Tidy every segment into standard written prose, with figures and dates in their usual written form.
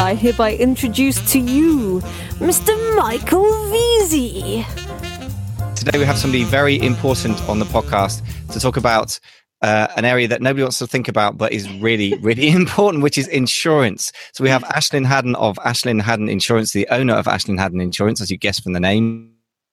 I hereby introduce to you Mr. Michael Veazey. Today we have somebody very important on the podcast to talk about an area that nobody wants to think about, but is really, really important, which is insurance. So we have Ashlyn Haddon of Ashlyn Haddon Insurance, the owner of Ashlyn Haddon Insurance, as you guessed from the name,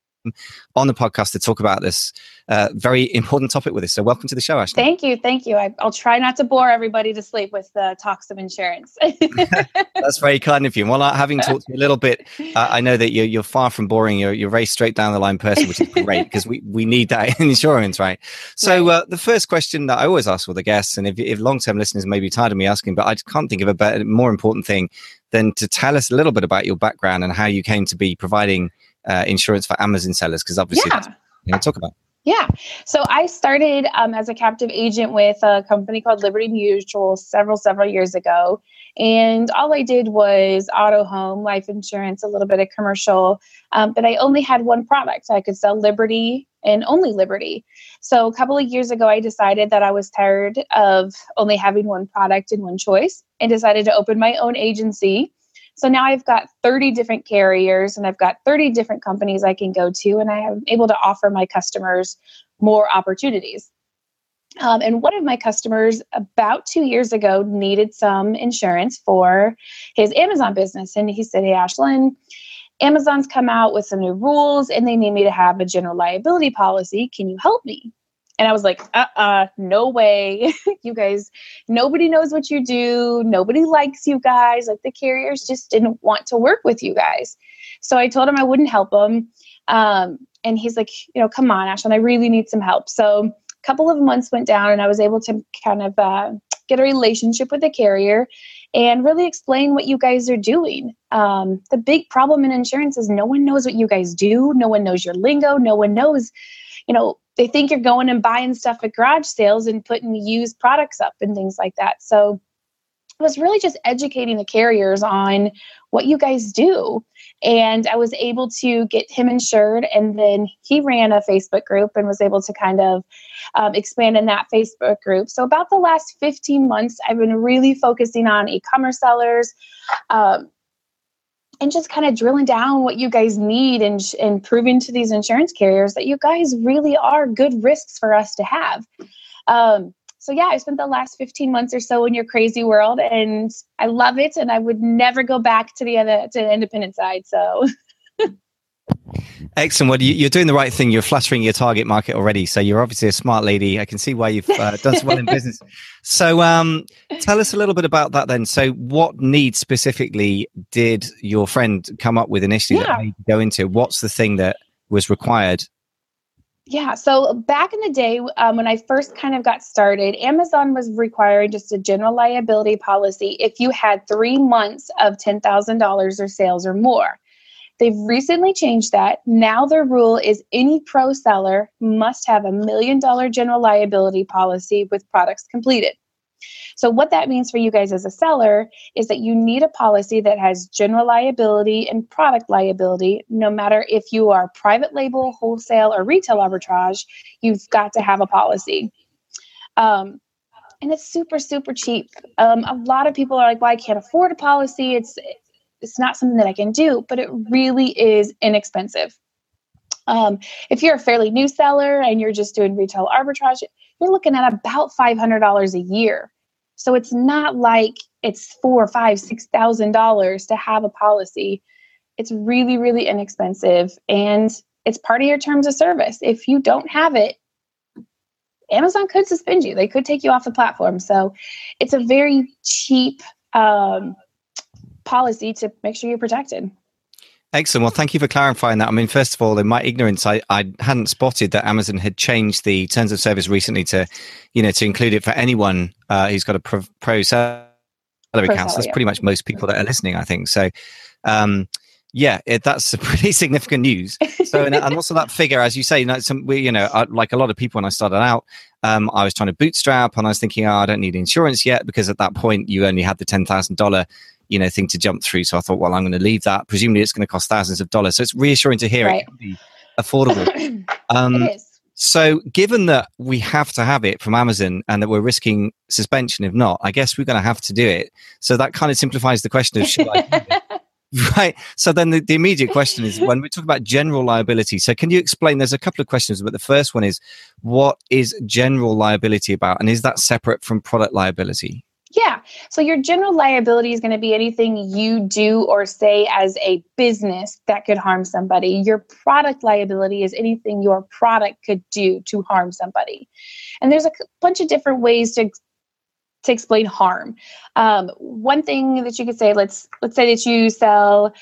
on the podcast to talk about this very important topic with us. So welcome to the show, Ashlyn. Thank you. I'll try not to bore everybody to sleep with the talks of insurance. That's very kind of you. Well, having talked to you a little bit, I know that you're far from boring. You're a very straight down the line person, which is great because we need that in insurance, right? So the first question that I always ask all the guests, and if long-term listeners may be tired of me asking, but I can't think of a better, more important thing than to tell us a little bit about your background and how you came to be providing insurance for Amazon sellers, because obviously that's what we're going to talk about. Yeah. So I started as a captive agent with a company called Liberty Mutual several years ago. And all I did was auto, home, life insurance, a little bit of commercial. But I only had one product. I could sell Liberty and only Liberty. So a couple of years ago, I decided that I was tired of only having one product and one choice and decided to open my own agency. So now I've got 30 different carriers and I've got 30 different companies I can go to, and I am able to offer my customers more opportunities. And one of my customers about 2 years ago needed some insurance for his Amazon business. And he said, "Hey, Ashlyn, Amazon's come out with some new rules and they need me to have a general liability policy. Can you help me?" And I was like, no way. You guys, nobody knows what you do. Nobody likes you guys. Like, the carriers just didn't want to work with you guys. So I told him I wouldn't help him. And he's like, come on, Ashlyn, I really need some help. So a couple of months went down and I was able to kind of get a relationship with the carrier and really explain what you guys are doing. The big problem in insurance is no one knows what you guys do. No one knows your lingo. No one knows, they think you're going and buying stuff at garage sales and putting used products up and things like that. So I was really just educating the carriers on what you guys do. And I was able to get him insured. And then he ran a Facebook group and was able to kind of expand in that Facebook group. So about the last 15 months, I've been really focusing on e-commerce sellers, and just kind of drilling down what you guys need and proving to these insurance carriers that you guys really are good risks for us to have. So I spent the last 15 months or so in your crazy world, and I love it. And I would never go back to the independent side. So. Excellent. Well, you're doing the right thing. You're flattering your target market already. So you're obviously a smart lady. I can see why you've done so well in business. So tell us a little bit about that then. So what needs specifically did your friend come up with initially that made you go into? What's the thing that was required? Yeah. So back in the day, when I first kind of got started, Amazon was requiring just a general liability policy if you had 3 months of $10,000 or sales or more. They've recently changed that. Now their rule is any pro seller must have $1 million general liability policy with products completed. So what that means for you guys as a seller is that you need a policy that has general liability and product liability. No matter if you are private label, wholesale, or retail arbitrage, you've got to have a policy. And it's super, super cheap. A lot of people are like, well, I can't afford a policy. It's not something that I can do, but it really is inexpensive. If you're a fairly new seller and you're just doing retail arbitrage, you're looking at about $500 a year. So it's not like it's $4,000, $5,000, $6,000 to have a policy. It's really, really inexpensive, and it's part of your terms of service. If you don't have it, Amazon could suspend you. They could take you off the platform. So it's a very cheap policy to make sure you're protected. Excellent. Well, thank you for clarifying that. I mean, first of all, in my ignorance, I hadn't spotted that Amazon had changed the terms of service recently to include it for anyone who's got a pro seller account. So that's pretty much most people that are listening, I think. So, that's pretty significant news. So, and also that figure, as you say, like a lot of people when I started out, I was trying to bootstrap and I was thinking, I don't need insurance yet, because at that point you only had the $10,000 thing to jump through. So I thought, well, I'm going to leave that. Presumably it's going to cost thousands of dollars. So it's reassuring to hear it can be affordable. It is. So given that we have to have it from Amazon and that we're risking suspension if not, I guess we're going to have to do it. So that kind of simplifies the question of should I do it? Right. So then the immediate question is when we talk about general liability. So can you explain? There's a couple of questions, but the first one is what is general liability about? And is that separate from product liability? Yeah. So your general liability is going to be anything you do or say as a business that could harm somebody. Your product liability is anything your product could do to harm somebody. And there's a bunch of different ways to explain harm. One thing that you could say, let's say that you sell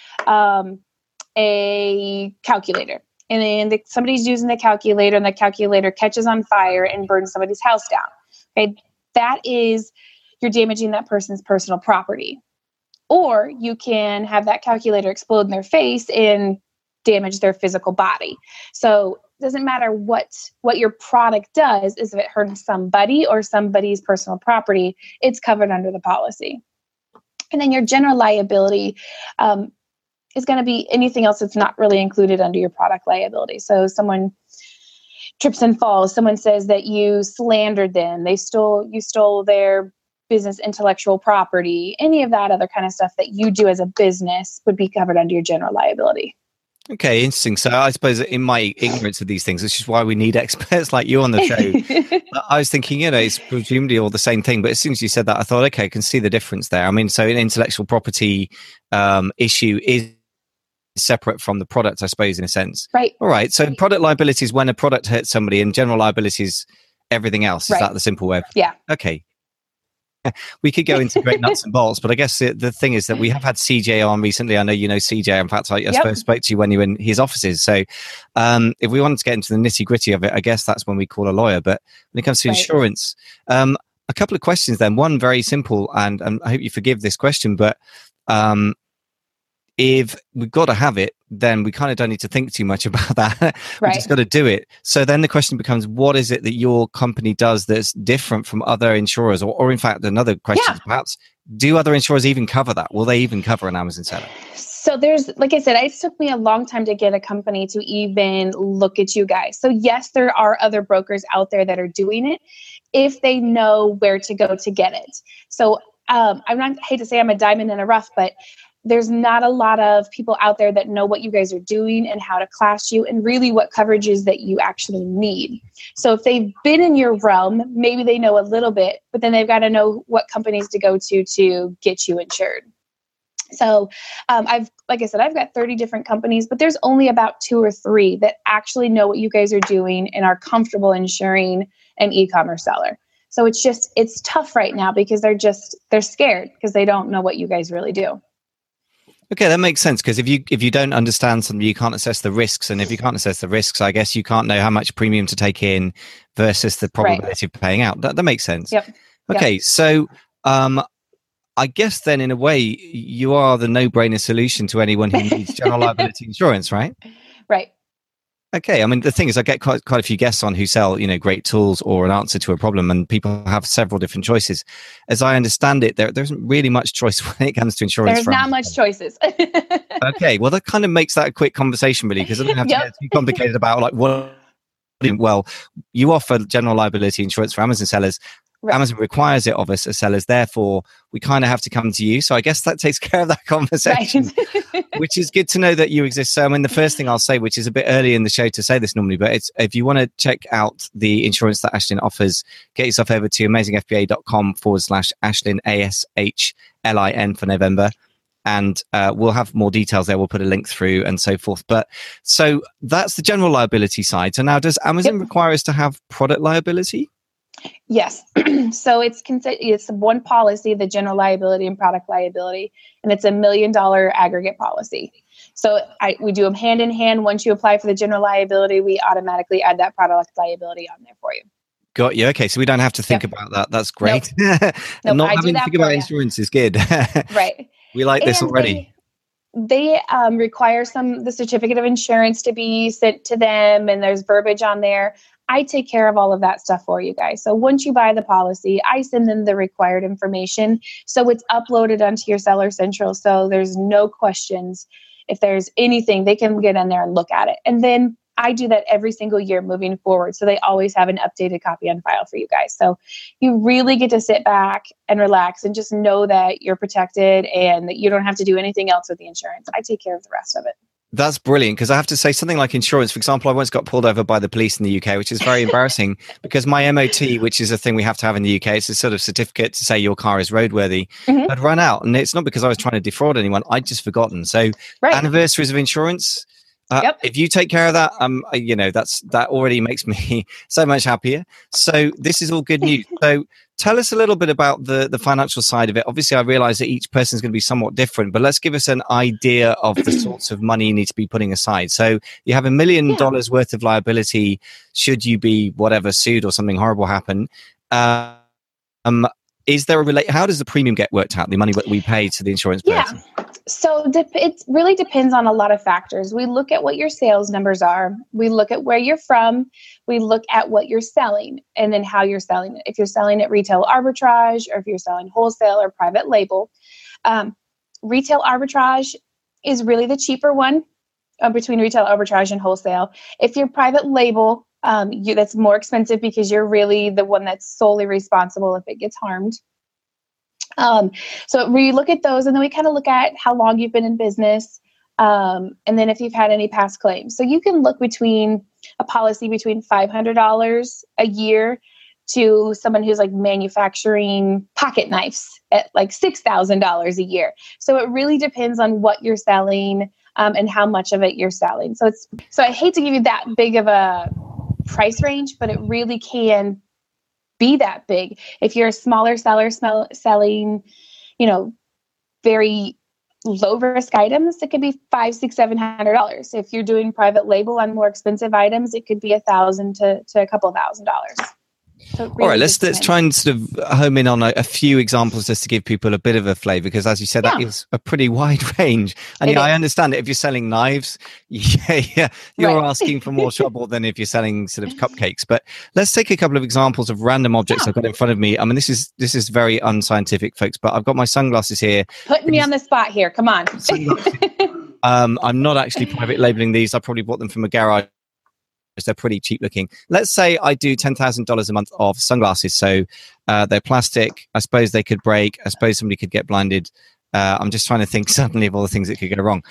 a calculator, and then somebody's using the calculator, and the calculator catches on fire and burns somebody's house down. Okay, that is, you're damaging that person's personal property. Or you can have that calculator explode in their face and damage their physical body. So it doesn't matter what your product does, is if it hurts somebody or somebody's personal property, it's covered under the policy. And then your general liability is going to be anything else that's not really included under your product liability. So someone trips and falls, someone says that you slandered them, you stole their business intellectual property, any of that other kind of stuff that you do as a business would be covered under your general liability. Okay, interesting. So I suppose in my ignorance of these things, which is why we need experts like you on the show, I was thinking, it's presumably all the same thing. But as soon as you said that, I thought, okay, I can see the difference there. I mean, so an intellectual property issue is separate from the product, I suppose, in a sense. Right. All right. So product liability is when a product hurts somebody, and general liability is everything else. Is that the simple way? Yeah. Okay. We could go into great nuts and bolts, but I guess the thing is that we have had CJ on recently. I know you know CJ. In fact, I first spoke to you when you were in his offices. So if we wanted to get into the nitty gritty of it, I guess that's when we call a lawyer. But when it comes to insurance, a couple of questions then. One very simple, and I hope you forgive this question, but if we've got to have it, then we kind of don't need to think too much about that. We just got to do it. So then the question becomes, what is it that your company does that's different from other insurers? Or in fact, another question is perhaps, do other insurers even cover that? Will they even cover an Amazon seller? So there's, like I said, it took me a long time to get a company to even look at you guys. So yes, there are other brokers out there that are doing it if they know where to go to get it. So I hate to say I'm a diamond in the rough, but there's not a lot of people out there that know what you guys are doing and how to class you and really what coverages that you actually need. So if they've been in your realm, maybe they know a little bit, but then they've got to know what companies to go to get you insured. So like I said, I've got 30 different companies, but there's only about 2 or 3 that actually know what you guys are doing and are comfortable insuring an e-commerce seller. So it's tough right now because they're scared because they don't know what you guys really do. Okay, that makes sense, because if you don't understand something, you can't assess the risks, and if you can't assess the risks, I guess you can't know how much premium to take in versus the probability of paying out. That makes sense. Yep. Okay, so I guess then in a way you are the no-brainer solution to anyone who needs general liability insurance, right? Right. Okay, I mean, the thing is, I get quite a few guests on who sell, great tools or an answer to a problem, and people have several different choices. As I understand it, there isn't really much choice when it comes to insurance. There's not much choices. Okay, well, that kind of makes that a quick conversation, really, because I don't have to get too complicated about like what. Well, you offer general liability insurance for Amazon sellers. Right. Amazon requires it of us as sellers. Therefore, we kind of have to come to you. So I guess that takes care of that conversation, which is good to know that you exist. So I mean, the first thing I'll say, which is a bit early in the show to say this normally, but it's if you want to check out the insurance that Ashlyn offers, get yourself over to amazingfba.com/Ashlyn, ASHLIN for November. And we'll have more details there. We'll put a link through and so forth. But so that's the general liability side. So now, does Amazon require us to have product liability? Yes. So it's one policy, the general liability and product liability, and it's $1 million aggregate policy. So we do them hand in hand. Once you apply for the general liability, we automatically add that product liability on there for you. Got you. Okay, so we don't have to think about that. That's great. Nope. Not having to think about insurance is good. Right. We like this already. They require the certificate of insurance to be sent to them, and there's verbiage on there. I take care of all of that stuff for you guys. So once you buy the policy, I send them the required information. So it's uploaded onto your Seller Central. So there's no questions. If there's anything, they can get in there and look at it. And then I do that every single year moving forward. So they always have an updated copy on file for you guys. So you really get to sit back and relax and just know that you're protected and that you don't have to do anything else with the insurance. I take care of the rest of it. That's brilliant, because I have to say something like insurance. For example, I once got pulled over by the police in the UK, which is very embarrassing because my MOT, which is a thing we have to have in the UK, it's a sort of certificate to say your car is roadworthy, had run out. And it's not because I was trying to defraud anyone. I'd just forgotten. So anniversaries of insurance, if you take care of that, that already makes me so much happier. So this is all good news. So tell us a little bit about the financial side of it. Obviously, I realize that each person is going to be somewhat different, but let's give us an idea of the sorts of money you need to be putting aside. So you have $1 million worth of liability should you be sued or something horrible happen. Is there how does the premium get worked out? The money that we pay to the insurance person? So it really depends on a lot of factors. We look at what your sales numbers are. We look at where you're from. We look at what you're selling and then how you're selling it. If you're selling at retail arbitrage or if you're selling wholesale or private label. Retail arbitrage is really the cheaper one between retail arbitrage and wholesale. If you're private label, that's more expensive because you're really the one that's solely responsible if it gets harmed. So we look at those and then we kind of look at how long you've been in business. And then if you've had any past claims. So you can look between a policy between $500 a year to someone who's like manufacturing pocket knives at like $6,000 a year. So it really depends on what you're selling, and how much of it you're selling. So I hate to give you that big of a price range, but it really can be that big. If you're a smaller seller selling, very low risk items, it could be $500, $600, $700. If you're doing private label on more expensive items, it could be $1,000 to a couple $1,000. So really, all right, let's try and sort of home in on a few examples just to give people a bit of a flavor, because as you said, that is a pretty wide range. And I understand that if you're selling knives, you're asking for more trouble than if you're selling sort of cupcakes. But let's take a couple of examples of random objects I've got in front of me. I mean, this is very unscientific, folks, but I've got my sunglasses here. Putting me on the spot here. Come on. I'm not actually private labeling these. I probably bought them from a garage. They're pretty cheap looking. Let's say I do $10,000 a month of sunglasses. So they're plastic. I suppose they could break. I suppose somebody could get blinded. I'm just trying to think suddenly of all the things that could go wrong.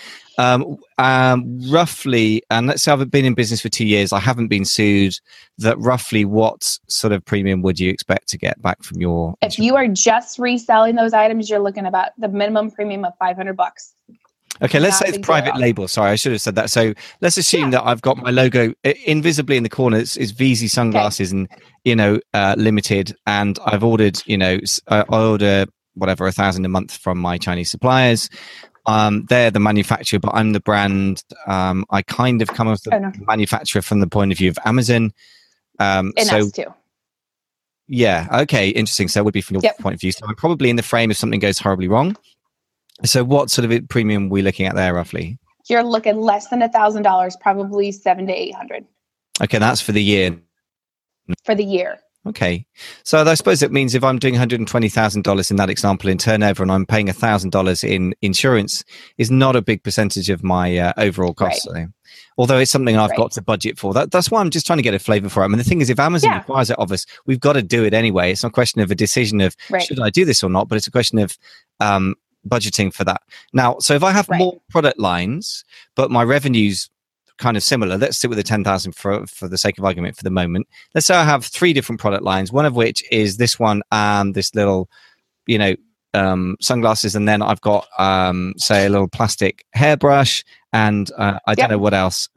Roughly, and let's say I've been in business for 2 years. I haven't been sued. That roughly what sort of premium would you expect to get back from your... If you are just reselling those items, you're looking about the minimum premium of $500. Okay, let's say it's private label. Sorry, I should have said that. So let's assume that I've got my logo invisibly in the corner. It's VZ sunglasses and, limited. And I've ordered, I order whatever, 1,000 a month from my Chinese suppliers. They're the manufacturer, but I'm the brand. I kind of come as the manufacturer from the point of view of Amazon. And us too. Yeah. Okay. Interesting. So it would be from your point of view. So I'm probably in the frame if something goes horribly wrong. So what sort of premium are we looking at there roughly? You're looking less than $1,000, probably $700 to $800. Okay, that's for the year. For the year. Okay, so I suppose it means if I'm doing $120,000 in that example in turnover and I'm paying $1,000 in insurance, is not a big percentage of my overall cost. Right. So, although it's something I've got to budget for. That's why I'm just trying to get a flavor for it. I mean, the thing is, if Amazon requires it of us, we've got to do it anyway. It's not a question of a decision of should I do this or not, but it's a question of budgeting for that. Now, so if I have more product lines, but my revenue's kind of similar, let's stick with the 10,000 for the sake of argument for the moment. Let's say I have 3 different product lines, one of which is this one and this little, sunglasses, and then I've got, say, a little plastic hairbrush, and I don't know what else.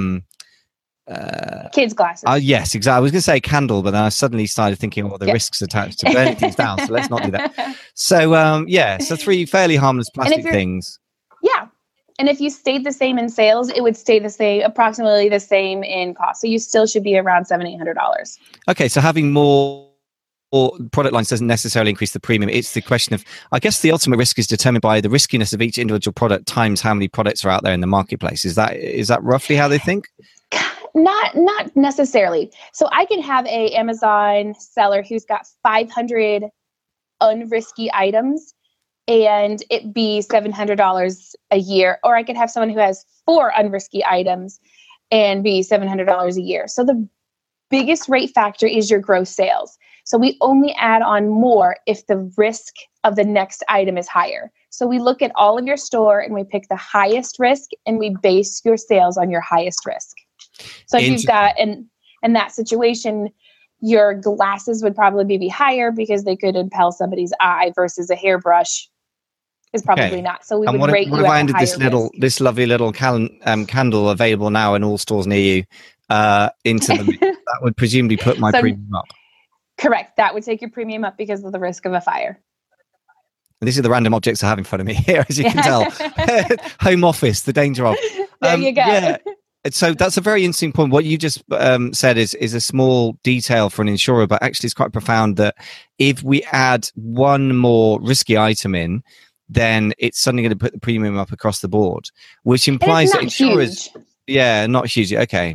Kids' glasses. Yes, exactly. I was going to say candle, but then I suddenly started thinking, the risks attached to burning things down. So let's not do that. So, so 3 fairly harmless plastic things. Yeah. And if you stayed the same in sales, it would stay the same, approximately the same in cost. So you still should be around $700-800. Okay. So having more product lines doesn't necessarily increase the premium. It's the question of, I guess the ultimate risk is determined by the riskiness of each individual product times how many products are out there in the marketplace. Is that roughly how they think? Not necessarily. So I can have a Amazon seller who's got 500 unrisky items and it be $700 a year. Or I could have someone who has 4 unrisky items and be $700 a year. So the biggest rate factor is your gross sales. So we only add on more if the risk of the next item is higher. So we look at all of your store and we pick the highest risk and we base your sales on your highest risk. So if you've got, in that situation, your glasses would probably be higher because they could impel somebody's eye versus a hairbrush is probably not. So we would rate you at a higher risk. This lovely little candle available now in all stores near you into the that would presumably put my premium up. Correct. That would take your premium up because of the risk of a fire. And these are the random objects I have in front of me here, as you can tell. Home office, the danger of. There you go. Yeah. So that's a very interesting point. What you just said is a small detail for an insurer, but actually it's quite profound that if we add one more risky item in, then it's suddenly going to put the premium up across the board, which implies that insurers... Huge. Yeah, not huge. Okay.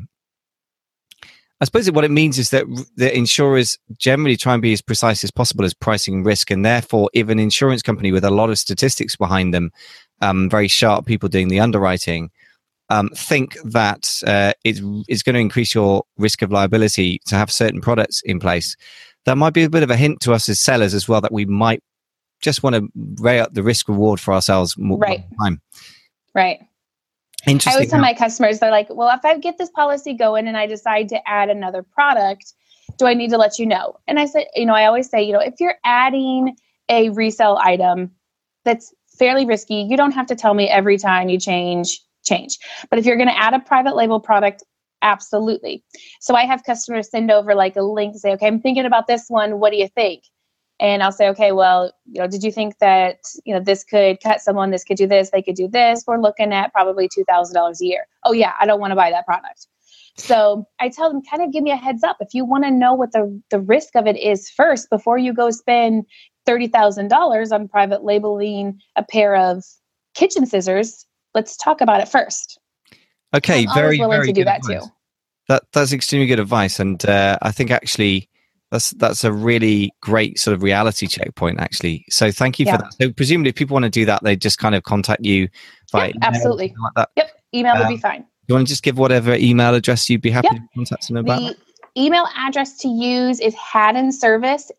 I suppose what it means is that the insurers generally try and be as precise as possible as pricing risk. And therefore, if an insurance company with a lot of statistics behind them, very sharp people doing the underwriting, think that it's going to increase your risk of liability to have certain products in place, that might be a bit of a hint to us as sellers as well that we might just want to weigh up the risk reward for ourselves more time. Right. I always tell my customers, they're like, well, if I get this policy going and I decide to add another product, do I need to let you know? And I said, I always say, if you're adding a resale item that's fairly risky, you don't have to tell me every time you change. But if you're going to add a private label product, absolutely. So I have customers send over like a link to say, okay, I'm thinking about this one. What do you think? And I'll say, okay, well, did you think that, this could cut someone, this could do this, they could do this? We're looking at probably $2,000 a year. Oh yeah, I don't want to buy that product. So I tell them, kind of give me a heads up. If you want to know what the risk of it is first, before you go spend $30,000 on private labeling a pair of kitchen scissors, let's talk about it first. Okay, I'm very, willing very to do good that advice. too. That's extremely good advice. And I think actually, that's a really great sort of reality checkpoint, actually. So thank you for that. So presumably, if people want to do that, they just kind of contact you via email, absolutely. Like that. Yep, email would be fine. You want to just give whatever email address you'd be happy to contact them about? The email address to use is Haddon Service,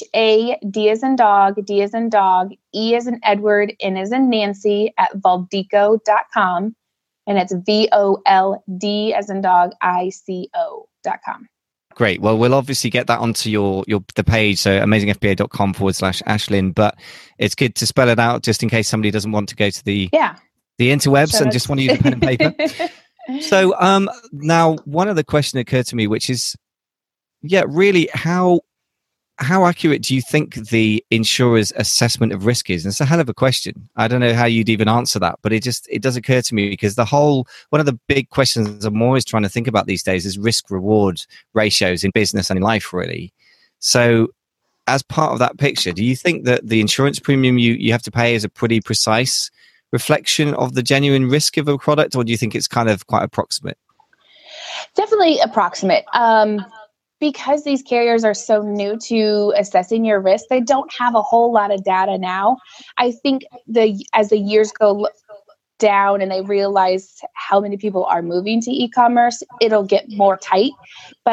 HAD as in dog, D as in dog, E as in Edward, N as in Nancy @voldico.com, and it's VOLD as in dog, ICO.com. Great. Well, we'll obviously get that onto the page, so amazingfba.com/Ashlyn, but it's good to spell it out just in case somebody doesn't want to go to the interwebs and just want to use a pen and paper. So now one other question occurred to me, which is, really how accurate do you think the insurer's assessment of risk is? And it's a hell of a question. I don't know how you'd even answer that, but it does occur to me because one of the big questions I'm always trying to think about these days is risk reward ratios in business and in life, really. So as part of that picture, do you think that the insurance premium you have to pay is a pretty precise reflection of the genuine risk of a product, or do you think it's kind of quite approximate? Definitely approximate. Because these carriers are so new to assessing your risk, they don't have a whole lot of data now. I think as the years go down and they realize how many people are moving to e-commerce, it'll get more tight. But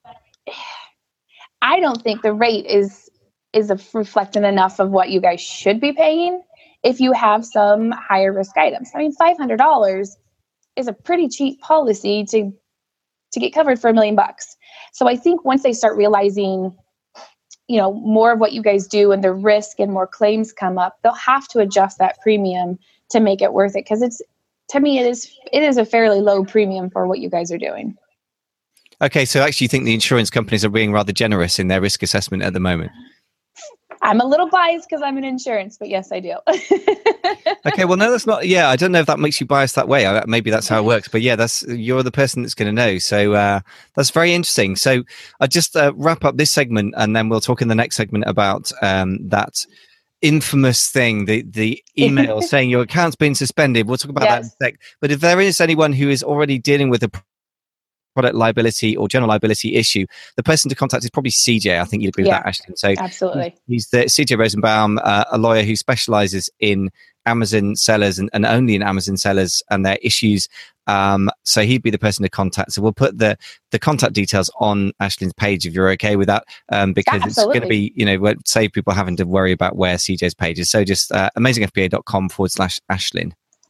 I don't think the rate is reflecting enough of what you guys should be paying if you have some higher risk items. I mean, $500 is a pretty cheap policy to get covered for $1 million. So I think once they start realizing, more of what you guys do and the risk and more claims come up, they'll have to adjust that premium to make it worth it. Because to me, it is a fairly low premium for what you guys are doing. Okay, so actually you think the insurance companies are being rather generous in their risk assessment at the moment? I'm a little biased because I'm in insurance, but yes, I do. Okay, well, no, that's not. Yeah, I don't know if that makes you biased that way. Maybe that's how it works. But yeah, you're the person that's going to know. So that's very interesting. So I'll just wrap up this segment, and then we'll talk in the next segment about that infamous thing, the email saying your account's been suspended. We'll talk about that in a sec. But if there is anyone who is already dealing with a product liability or general liability issue, the person to contact is probably CJ. I think you'd agree with that, Ashlyn. So absolutely. He's the CJ Rosenbaum, a lawyer who specializes in Amazon sellers and only in Amazon sellers and their issues. So he'd be the person to contact. So we'll put the contact details on Aislinn's page if you're okay with that, because it's going to be, won't save people having to worry about where CJ's page is. So just amazingfba.com/Aislinn.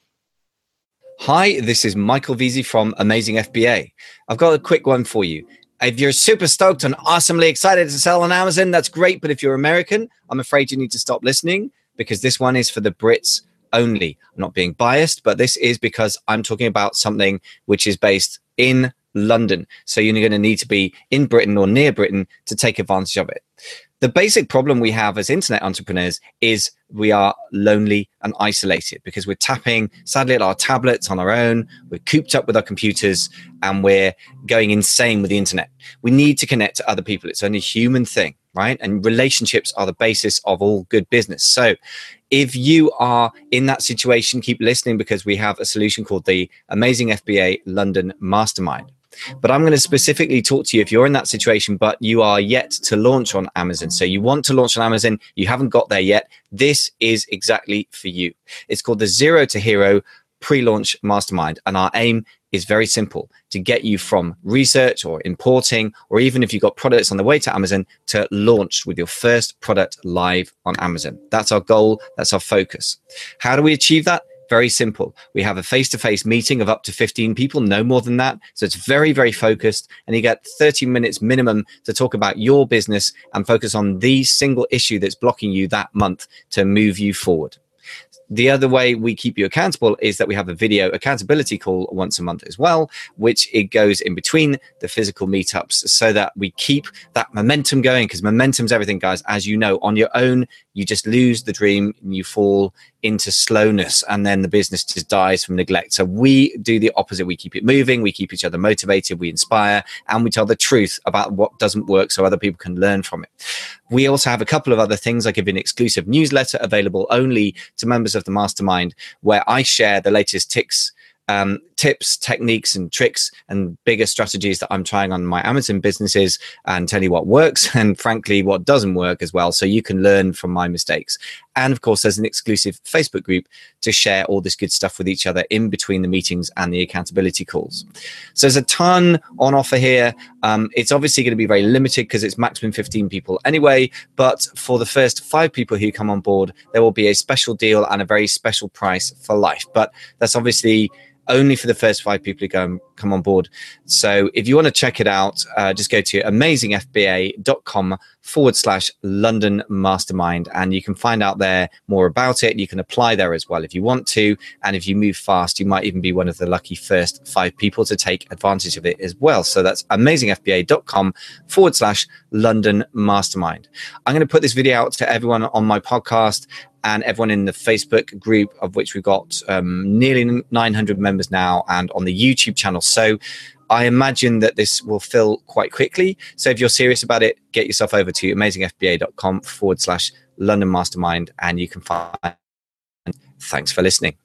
Hi, this is Michael Veazey from Amazing FBA. I've got a quick one for you. If you're super stoked and awesomely excited to sell on Amazon, that's great. But if you're American, I'm afraid you need to stop listening, because this one is for the Brits only. I'm not being biased, but this is because I'm talking about something which is based in London. So you're going to need to be in Britain or near Britain to take advantage of it. The basic problem we have as internet entrepreneurs is we are lonely and isolated because we're tapping, sadly, at our tablets on our own. We're cooped up with our computers and we're going insane with the internet. We need to connect to other people. It's only a human thing, right? And relationships are the basis of all good business. So if you are in that situation, keep listening, because we have a solution called the Amazing FBA London Mastermind. But I'm going to specifically talk to you if you're in that situation, but you are yet to launch on Amazon. So you want to launch on Amazon, you haven't got there yet. This is exactly for you. It's called the Zero to Hero Pre-Launch Mastermind. And our aim is very simple: to get you from research or importing, or even if you've got products on the way to Amazon, to launch with your first product live on Amazon. That's our goal. That's our focus. How do we achieve that? Very simple. We have a face-to-face meeting of up to 15 people, no more than that. So it's very, very focused. And you get 30 minutes minimum to talk about your business and focus on the single issue that's blocking you that month to move you forward. The other way we keep you accountable is that we have a video accountability call once a month as well, which it goes in between the physical meetups so that we keep that momentum going, because momentum's everything, guys. As you know, on your own, you just lose the dream and you fall into slowness, and then the business just dies from neglect. So we do the opposite. We keep it moving. We keep each other motivated. We inspire, and we tell the truth about what doesn't work so other people can learn from it. We also have a couple of other things. I give an exclusive newsletter available only to members of the mastermind, where I share the latest tips, techniques and tricks and bigger strategies that I'm trying on my Amazon businesses, and tell you what works and frankly what doesn't work as well, so you can learn from my mistakes. And of course, there's an exclusive Facebook group to share all this good stuff with each other in between the meetings and the accountability calls. So there's a ton on offer here. It's obviously going to be very limited because it's maximum 15 people anyway, but for the first 5 people who come on board, there will be a special deal and a very special price for life. But that's obviously only for the first 5 people who come on board. So if you want to check it out, just go to amazingfba.com/London Mastermind, and you can find out there more about it. You can apply there as well if you want to. And if you move fast, you might even be one of the lucky first 5 people to take advantage of it as well. So that's amazingfba.com/London Mastermind. I'm going to put this video out to everyone on my podcast and everyone in the Facebook group, of which we've got nearly 900 members now, and on the YouTube channel. So I imagine that this will fill quite quickly. So if you're serious about it, get yourself over to amazingfba.com/London Mastermind, and you can find. Thanks for listening.